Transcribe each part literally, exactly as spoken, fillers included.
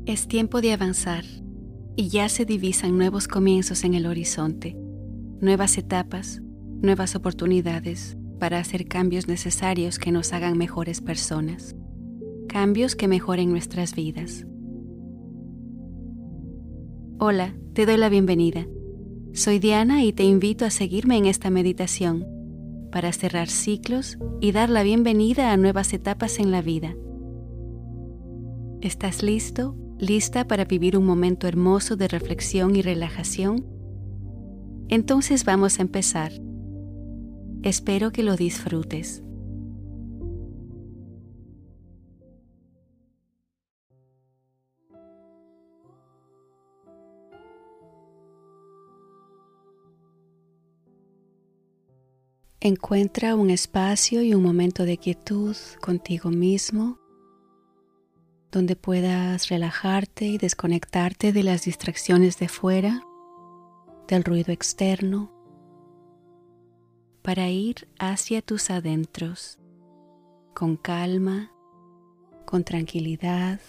Es tiempo de avanzar y ya se divisan nuevos comienzos en el horizonte, nuevas etapas, nuevas oportunidades para hacer cambios necesarios que nos hagan mejores personas, cambios que mejoren nuestras vidas. Hola, te doy la bienvenida. Soy Diana y te invito a seguirme en esta meditación para cerrar ciclos y dar la bienvenida a nuevas etapas en la vida. ¿Estás listo? ¿Lista para vivir un momento hermoso de reflexión y relajación? Entonces vamos a empezar. Espero que lo disfrutes. Encuentra un espacio y un momento de quietud contigo mismo, donde puedas relajarte y desconectarte de las distracciones de fuera, del ruido externo, para ir hacia tus adentros, con calma, con tranquilidad.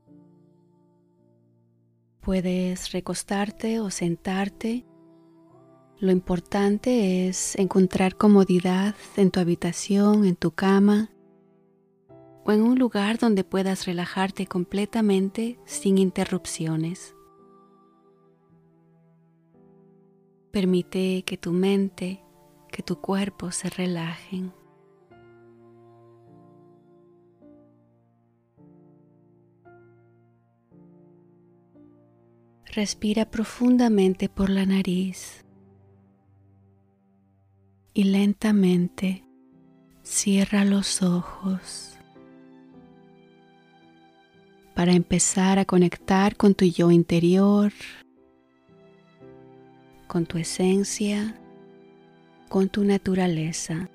Puedes recostarte o sentarte. Lo importante es encontrar comodidad en tu habitación, en tu cama, o en un lugar donde puedas relajarte completamente sin interrupciones. Permite que tu mente, que tu cuerpo se relajen. Respira profundamente por la nariz y lentamente cierra los ojos para empezar a conectar con tu yo interior, con tu esencia, con tu naturaleza.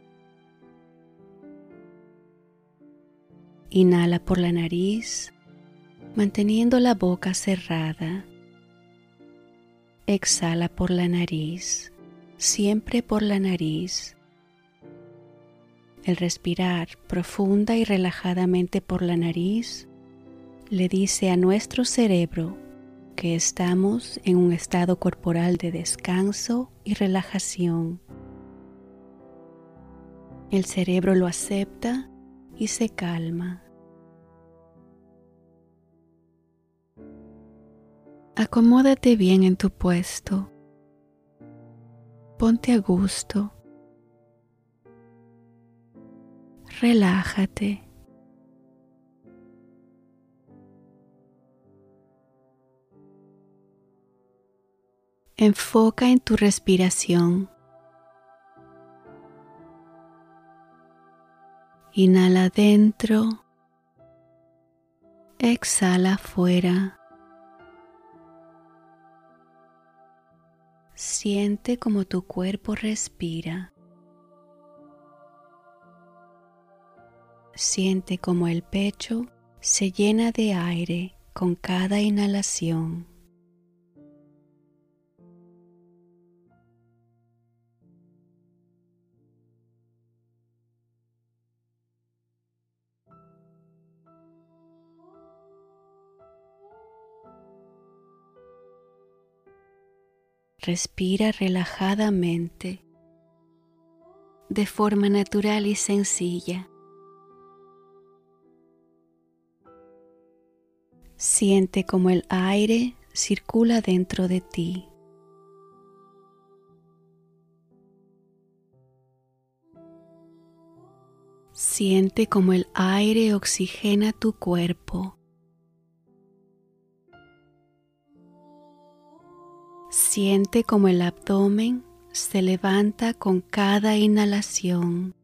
Inhala por la nariz, manteniendo la boca cerrada. Exhala por la nariz, siempre por la nariz. El respirar profunda y relajadamente por la nariz le dice a nuestro cerebro que estamos en un estado corporal de descanso y relajación. El cerebro lo acepta y se calma. Acomódate bien en tu puesto. Ponte a gusto. Relájate. Enfoca en tu respiración. Inhala dentro. Exhala afuera. Siente como tu cuerpo respira. Siente como el pecho se llena de aire con cada inhalación. Respira relajadamente, de forma natural y sencilla. Siente como el aire circula dentro de ti. Siente como el aire oxigena tu cuerpo. Siente como el abdomen se levanta con cada inhalación.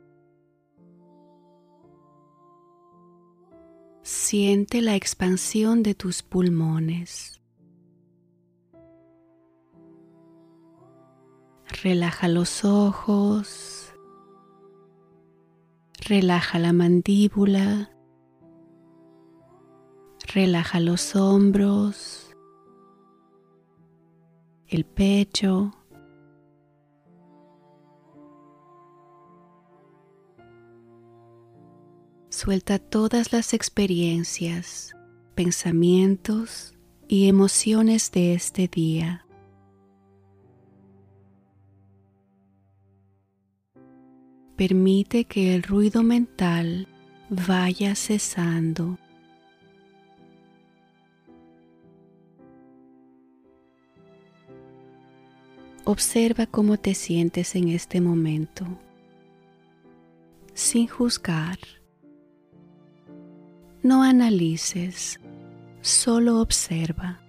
Siente la expansión de tus pulmones. Relaja los ojos. Relaja la mandíbula. Relaja los hombros. El pecho. Suelta todas las experiencias, pensamientos y emociones de este día. Permite que el ruido mental vaya cesando. Observa cómo te sientes en este momento, sin juzgar. No analices, solo observa.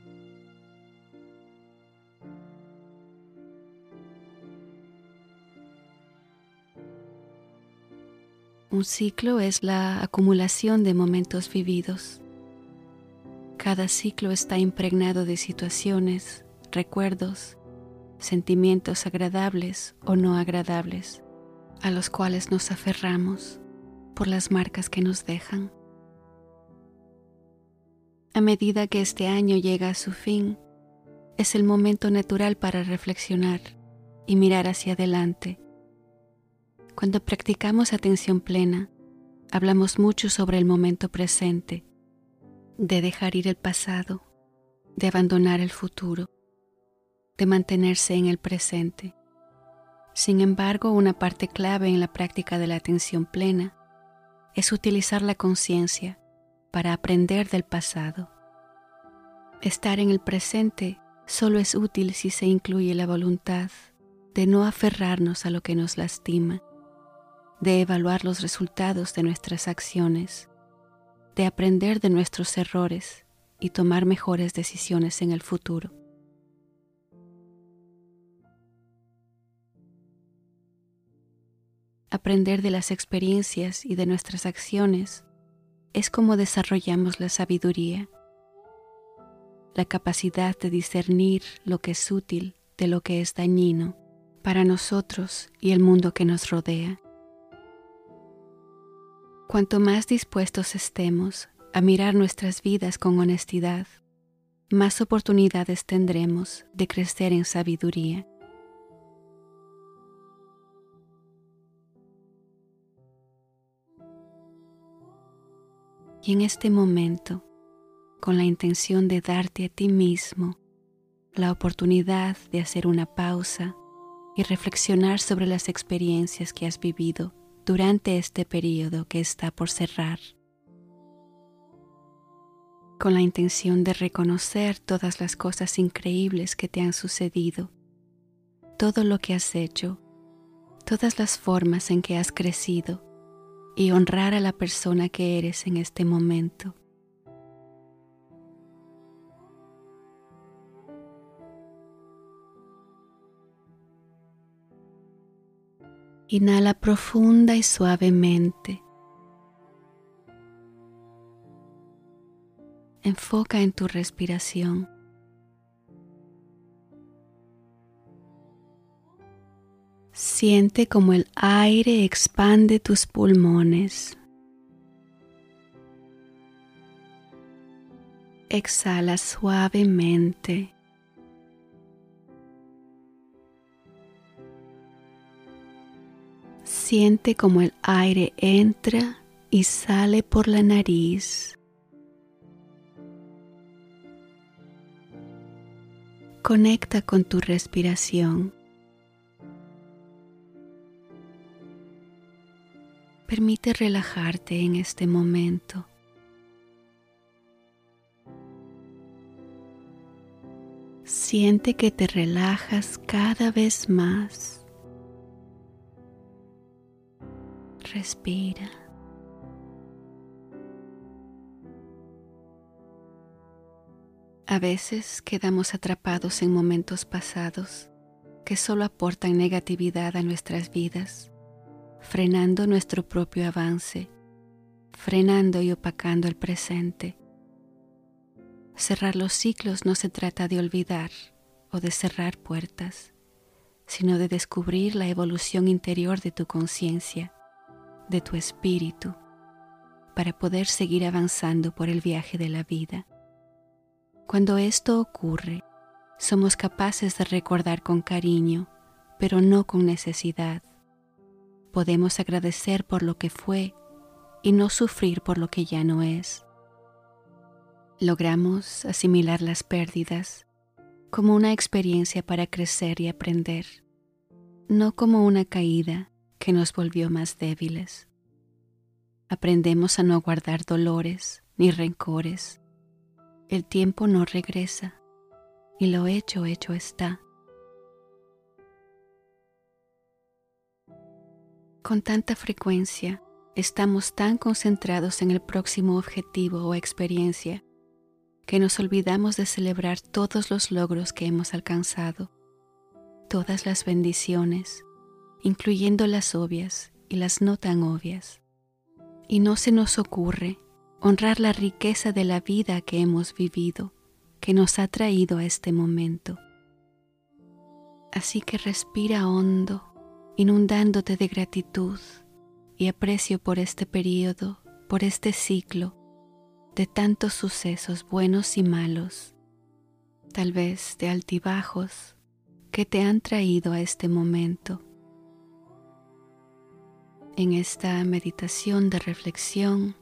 Un ciclo es la acumulación de momentos vividos. Cada ciclo está impregnado de situaciones, recuerdos, sentimientos agradables o no agradables, a los cuales nos aferramos por las marcas que nos dejan. A medida que este año llega a su fin, es el momento natural para reflexionar y mirar hacia adelante. Cuando practicamos atención plena, hablamos mucho sobre el momento presente, de dejar ir el pasado, de abandonar el futuro, de mantenerse en el presente. Sin embargo, una parte clave en la práctica de la atención plena es utilizar la conciencia para aprender del pasado. Estar en el presente solo es útil si se incluye la voluntad de no aferrarnos a lo que nos lastima, de evaluar los resultados de nuestras acciones, de aprender de nuestros errores y tomar mejores decisiones en el futuro. Aprender de las experiencias y de nuestras acciones es como desarrollamos la sabiduría, la capacidad de discernir lo que es útil de lo que es dañino para nosotros y el mundo que nos rodea. Cuanto más dispuestos estemos a mirar nuestras vidas con honestidad, más oportunidades tendremos de crecer en sabiduría. Y en este momento, con la intención de darte a ti mismo la oportunidad de hacer una pausa y reflexionar sobre las experiencias que has vivido durante este periodo que está por cerrar, con la intención de reconocer todas las cosas increíbles que te han sucedido, todo lo que has hecho, todas las formas en que has crecido y honrar a la persona que eres en este momento. Inhala profunda y suavemente. Enfoca en tu respiración. Siente como el aire expande tus pulmones. Exhala suavemente. Siente como el aire entra y sale por la nariz. Conecta con tu respiración. Permite relajarte en este momento. Siente que te relajas cada vez más. Respira. A veces quedamos atrapados en momentos pasados que solo aportan negatividad a nuestras vidas, frenando nuestro propio avance, frenando y opacando el presente. Cerrar los ciclos no se trata de olvidar o de cerrar puertas, sino de descubrir la evolución interior de tu conciencia, de tu espíritu, para poder seguir avanzando por el viaje de la vida. Cuando esto ocurre, somos capaces de recordar con cariño, pero no con necesidad. Podemos agradecer por lo que fue y no sufrir por lo que ya no es. Logramos asimilar las pérdidas como una experiencia para crecer y aprender, no como una caída que nos volvió más débiles. Aprendemos a no guardar dolores ni rencores. El tiempo no regresa y lo hecho, hecho está. Con tanta frecuencia, estamos tan concentrados en el próximo objetivo o experiencia que nos olvidamos de celebrar todos los logros que hemos alcanzado, todas las bendiciones, incluyendo las obvias y las no tan obvias. Y no se nos ocurre honrar la riqueza de la vida que hemos vivido, que nos ha traído a este momento. Así que respira hondo, inundándote de gratitud y aprecio por este periodo, por este ciclo de tantos sucesos buenos y malos, tal vez de altibajos que te han traído a este momento. En esta meditación de reflexión,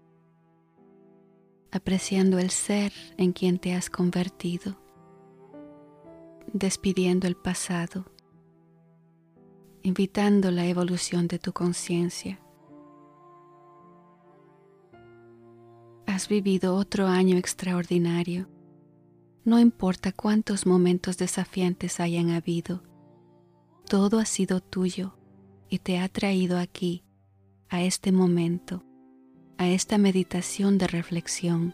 apreciando el ser en quien te has convertido, despidiendo el pasado, invitando la evolución de tu conciencia. Has vivido otro año extraordinario. No importa cuántos momentos desafiantes hayan habido, todo ha sido tuyo y te ha traído aquí, a este momento, a esta meditación de reflexión.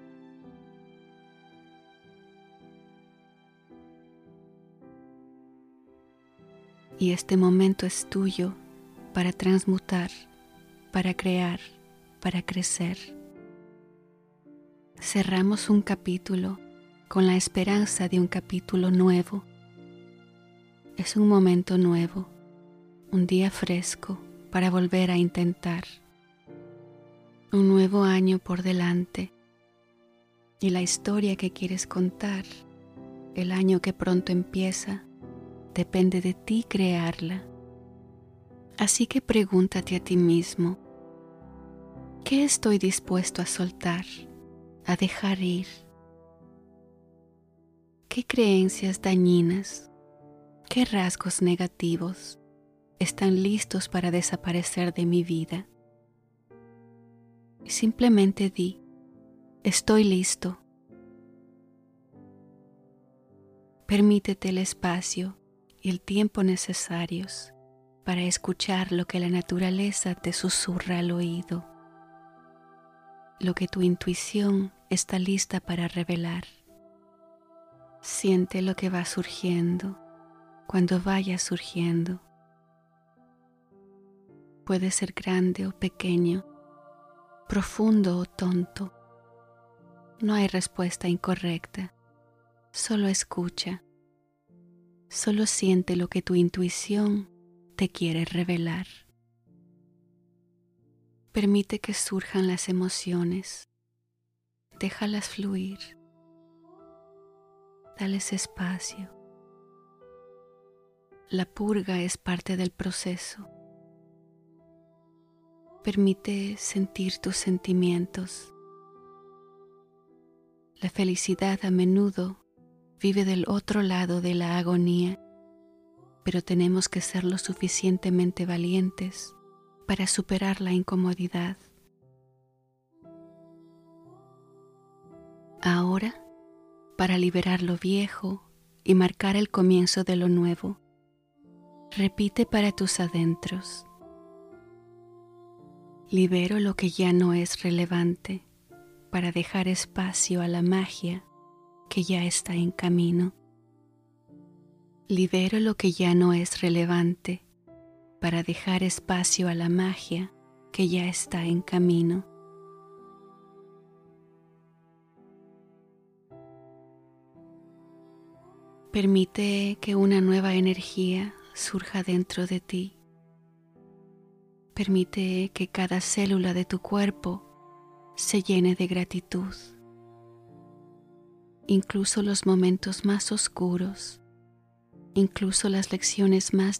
Y este momento es tuyo para transmutar, para crear, para crecer. Cerramos un capítulo con la esperanza de un capítulo nuevo. Es un momento nuevo, un día fresco para volver a intentar. Un nuevo año por delante y la historia que quieres contar, el año que pronto empieza, depende de ti crearla. Así que pregúntate a ti mismo, ¿qué estoy dispuesto a soltar, a dejar ir? ¿Qué creencias dañinas, qué rasgos negativos están listos para desaparecer de mi vida? Simplemente di, estoy listo. Permítete el espacio y el tiempo necesarios para escuchar lo que la naturaleza te susurra al oído, lo que tu intuición está lista para revelar. Siente lo que va surgiendo cuando vaya surgiendo. Puede ser grande o pequeño, profundo o tonto. No hay respuesta incorrecta, solo escucha. Solo siente lo que tu intuición te quiere revelar. Permite que surjan las emociones. Déjalas fluir. Dales espacio. La purga es parte del proceso. Permite sentir tus sentimientos. La felicidad a menudo vive del otro lado de la agonía, pero tenemos que ser lo suficientemente valientes para superar la incomodidad. Ahora, para liberar lo viejo y marcar el comienzo de lo nuevo, repite para tus adentros: libero lo que ya no es relevante para dejar espacio a la magia que ya está en camino. Libero lo que ya no es relevante para dejar espacio a la magia que ya está en camino. Permite que una nueva energía surja dentro de ti. Permite que cada célula de tu cuerpo se llene de gratitud. Incluso los momentos más oscuros, incluso las lecciones más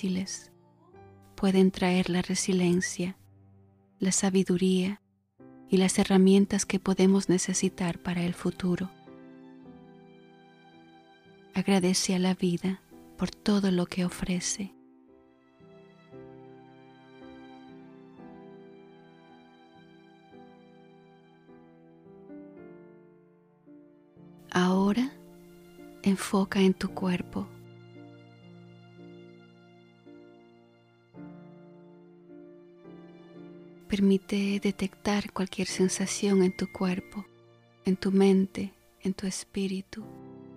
difíciles, pueden traer la resiliencia, la sabiduría y las herramientas que podemos necesitar para el futuro. Agradece a la vida por todo lo que ofrece. Ahora enfoca en tu cuerpo. Permite detectar cualquier sensación en tu cuerpo, en tu mente, en tu espíritu.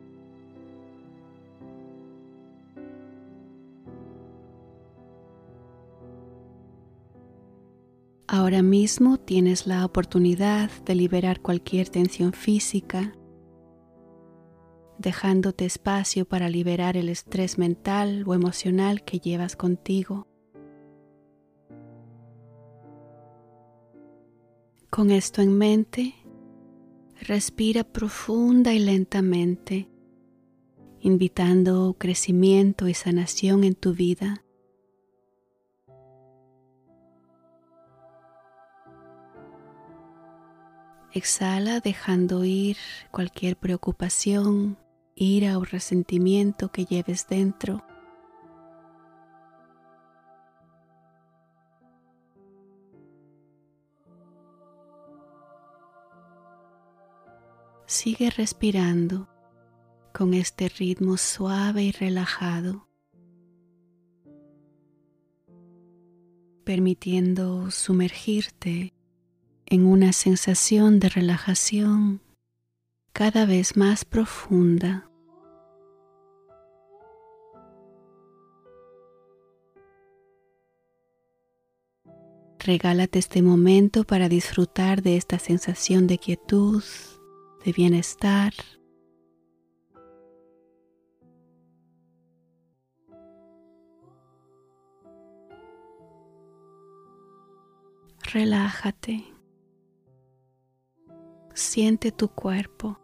Ahora mismo tienes la oportunidad de liberar cualquier tensión física, dejándote espacio para liberar el estrés mental o emocional que llevas contigo. Con esto en mente, respira profunda y lentamente, invitando crecimiento y sanación en tu vida. Exhala dejando ir cualquier preocupación, ira o resentimiento que lleves dentro. Sigue respirando con este ritmo suave y relajado, permitiendo sumergirte en una sensación de relajación cada vez más profunda. Regálate este momento para disfrutar de esta sensación de quietud, de bienestar. Relájate. Siente tu cuerpo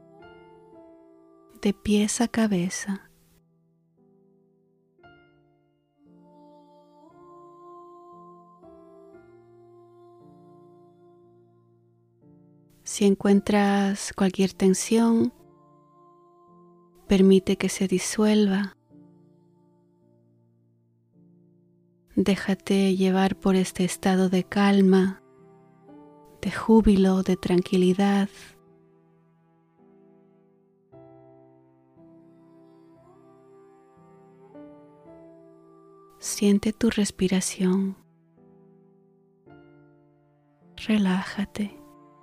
de pies a cabeza. Si encuentras cualquier tensión, permite que se disuelva. Déjate llevar por este estado de calma, de júbilo, de tranquilidad. Siente tu respiración. Relájate.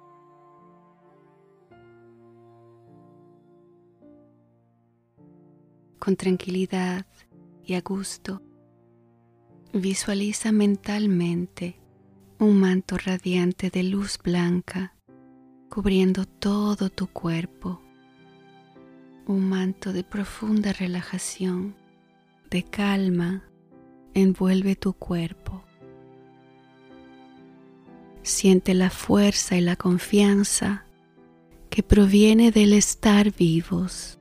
Con tranquilidad y a gusto, visualiza mentalmente un manto radiante de luz blanca cubriendo todo tu cuerpo. Un manto de profunda relajación, de calma, envuelve tu cuerpo. Siente la fuerza y la confianza que proviene del estar vivos.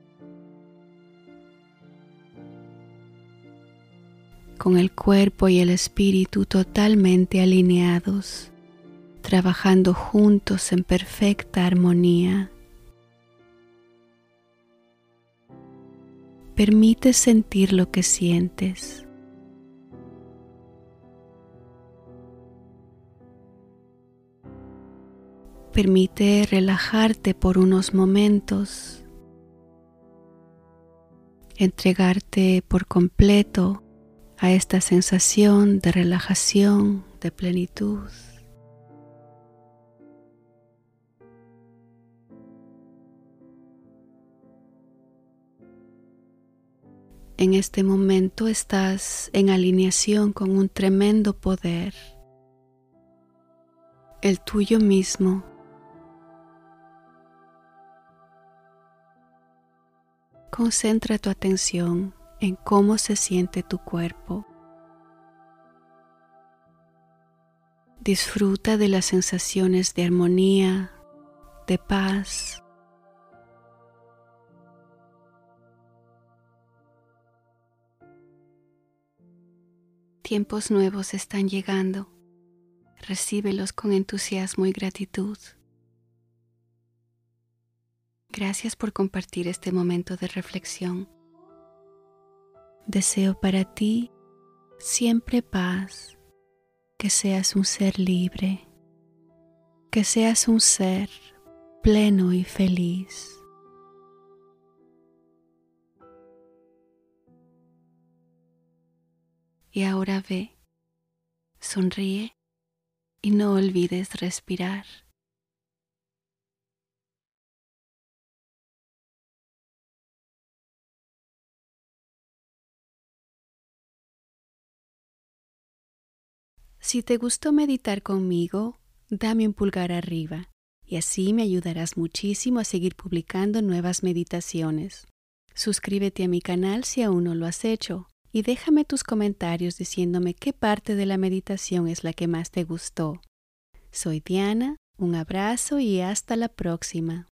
Con el cuerpo y el espíritu totalmente alineados, trabajando juntos en perfecta armonía. Permite sentir lo que sientes. Permite relajarte por unos momentos, entregarte por completo a esta sensación de relajación, de plenitud. En este momento estás en alineación con un tremendo poder, el tuyo mismo. Concentra tu atención en cómo se siente tu cuerpo. Disfruta de las sensaciones de armonía, de paz. Tiempos nuevos están llegando. Recíbelos con entusiasmo y gratitud. Gracias por compartir este momento de reflexión. Deseo para ti siempre paz, que seas un ser libre, que seas un ser pleno y feliz. Y ahora ve, sonríe y no olvides respirar. Si te gustó meditar conmigo, dame un pulgar arriba y así me ayudarás muchísimo a seguir publicando nuevas meditaciones. Suscríbete a mi canal si aún no lo has hecho y déjame tus comentarios diciéndome qué parte de la meditación es la que más te gustó. Soy Diana, un abrazo y hasta la próxima.